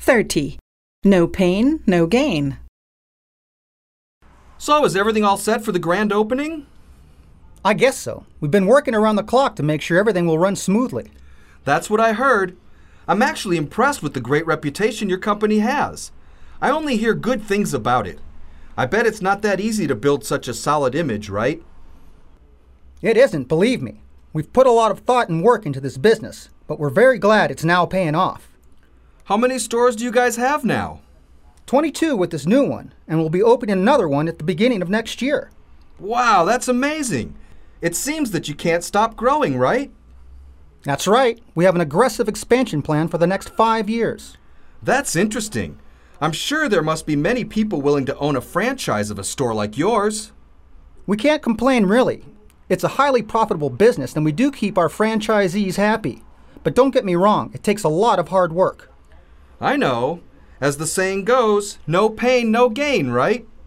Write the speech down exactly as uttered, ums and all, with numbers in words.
thirty. No pain, no gain. So, is everything all set for the grand opening? I guess so. We've been working around the clock to make sure everything will run smoothly. That's what I heard. I'm actually impressed with the great reputation your company has. I only hear good things about it. I bet it's not that easy to build such a solid image, right? It isn't, believe me. We've put a lot of thought and work into this business, but we're very glad it's now paying off. How many stores do you guys have now? twenty-two with this new one, and we'll be opening another one at the beginning of next year. Wow, that's amazing. It seems that you can't stop growing, right? That's right. We have an aggressive expansion plan for the next five years. That's interesting. I'm sure there must be many people willing to own a franchise of a store like yours. We can't complain, really. It's a highly profitable business, and we do keep our franchisees happy. But don't get me wrong, it takes a lot of hard work. I know. As the saying goes, no pain, no gain, right?